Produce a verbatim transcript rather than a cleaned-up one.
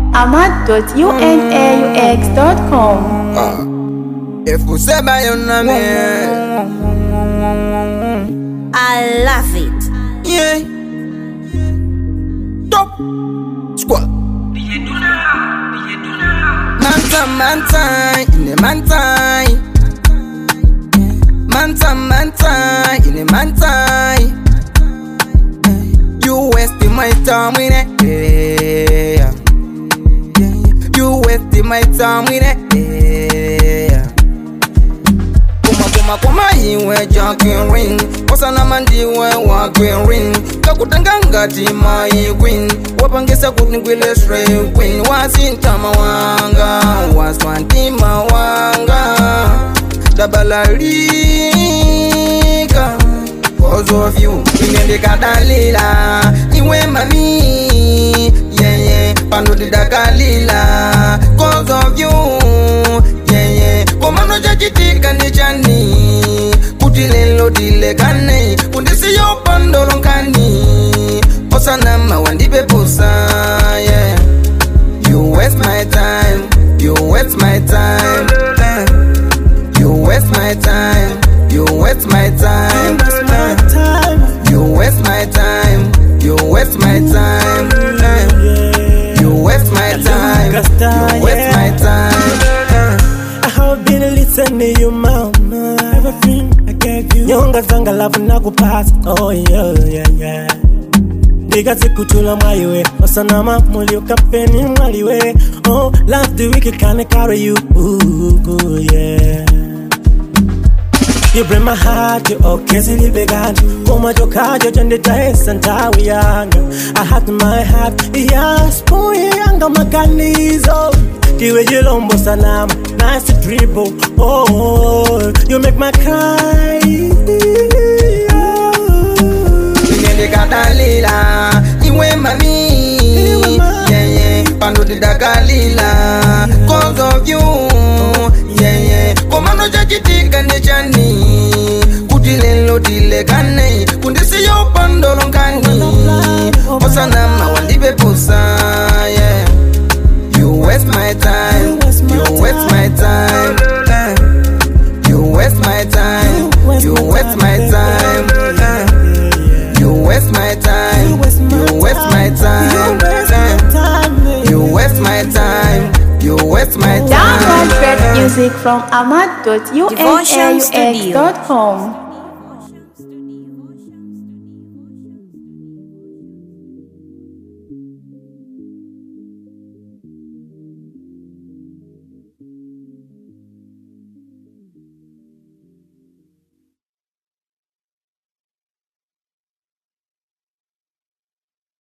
ahmad dot unaux dot com. Ah, if you say by your name, I love it. yeah, top squad. Manta, manta, in the manta, manta, manta, in the manta. You wasting my time with it, yeah. You wasting my time with it, yeah. Kuma kuma kuma iwe junkin ring, osana mandi we walking ring. Kakutanganga ti my queen, wapangesa kunigwile stray queen. Wasintama wanga, waswantima wanga, dabalalika. Cause of you, inendeka dalila, iwe mami, yeah yeah, pando dida kalila. Cause of you, yeah yeah, komano jajitika ni chani, kutilelo dile kane, undisi yo pando lonkani, osana mawandipe pusa, yeah. You waste my time, you waste my time, you waste my time, you waste my time. You waste my time, you waste my time, you waste my time, you waste my time. I have been listening to you, mama. Everything I gave you. Nyonga zanga love nakupasa. Oh yeah, yeah, yeah. Diga sikutula maiwe, osanama mulio kapeni maliwe. Oh, love the wicked can carry you. Ooh, ooh, yeah. You bring my heart, you okay, silly began. Kuma jokajo jende taesa ntawi yanga. I had my heart, yes, boy, yanga maganizo. Diwe jilombo sanama, nice to dribble. Oh, you make my cry. Inende kadalila, iwe mami, yeah yeah, pando dida kalila. Cause of you, yeah yeah, komano jajitika ni chani, kutilelo dile kane, kundisi yo pando lonkani, osana mawandipe pusa, yeah. You waste my time, you waste my time, you waste my time, you waste my time, you waste my time, you waste my time, you waste my time, you waste my time. Download great music from ahmad dot unaux dot com.